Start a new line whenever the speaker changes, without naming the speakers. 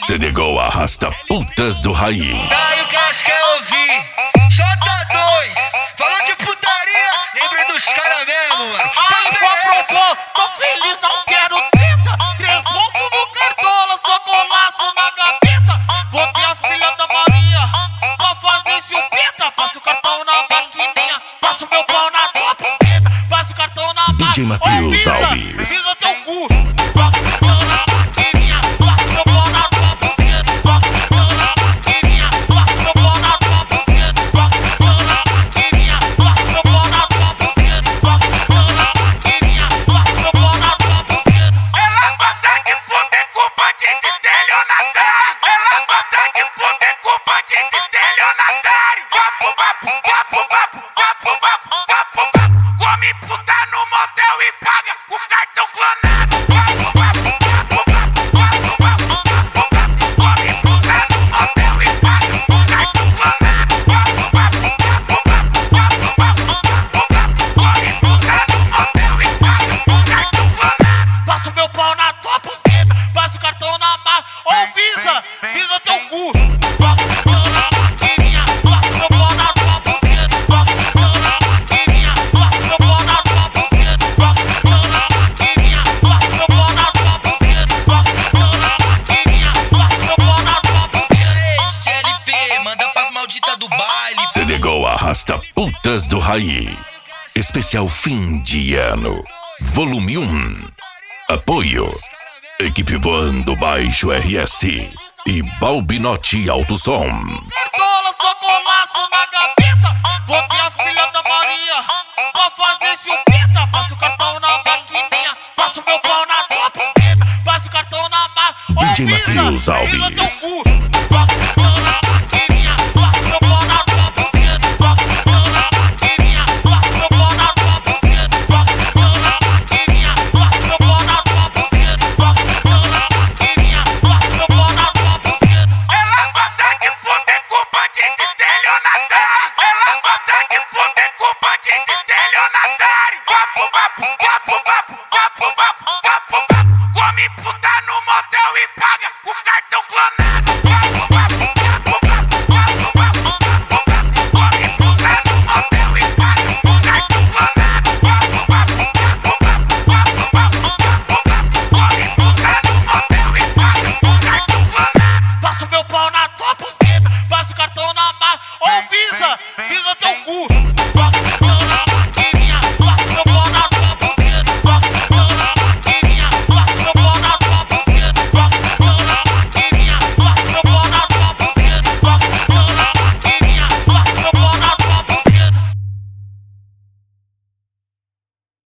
Se ligou, arrasta putas do Raí.
Aí o que elas querem ouvir? J2, falando de putaria, lembrei dos caras mesmo, mano.
Aí vou propor, tô feliz, não quero treta. 3 pontos no cartola, só golaço na gaveta. Botei a filha da Maria pra fazer chupeta. Passa o cartão na maquininha, passa o meu pau na tua buceta. Passa o cartão na maquininha.
DJ Matheus Alves.
Visa teu cu. Passa o cartão na maquininha, passa o meu pau na tua buceta. Passa o cartão na maquininha, passa o meu pau na tua buceta. Passa o cartão na maquininha, passa o meu pau na tua buceta. Passa o cartão na maquininha, passa o meu pau na tua buceta. Elas gostam de fuder com bandido estelionatário. Elas gostam de fuder com bandido estelionatário. Vapo, vapo, vapo, vapo, vapo, vapo, vapo, vapo. Come puta no motel e paga com cartão clonado. Vapo, vapo, vapo, vapo, vapo, vapo, vapo, vapo. Come puta no motel e paga com cartão clonado. Vapo, vapo, vapo, vapo, vapo, vapo, vapo, vapo. Come puta no motel e paga com cartão clonado. Passa o meu pau na tua buceta, passa o cartão na mão. Ô Visa, Visa teu cu. Passa o cartão na maquininha, passa o meu pau na tua buceta. Passa o cartão na maquininha, passa o meu pau na tua buceta. Passa o cartão na maquininha, passa o meu pau na tua buceta. Passa o cartão na maquininha, passa o meu pau na tua buceta.
Ei, TLP, manda pras malditas do baile.
Se ligou, arrasta putas do Raí. Especial fim de ano. Volume 1. Apoio. Equipe Voando Baixo RS e Balbinotti Alto Som.
Cartola, só golaço na gaveta. Botei a filha da Maria pra fazer chupeta. Passa o cartão na maquininha, passa o meu pau na tua buceta. Passa o cartão na
DJ Matheus Alves.
Passa o cartão na maquininha, passa o meu pau na tua buceta. Passa o cartão na maquininha, passa o meu pau na tua buceta. Passa o cartão na maquininha, passa o meu pau na tua buceta. Passa o cartão na maquininha, passa o meu pau na tua buceta. Elas gostam de fuder com bandido estelionatário. Elas gostam de fuder com bandido estelionatário. Vapo, vapo, vapo, vapo, vapo, vapo, vapo, vapo. Come puta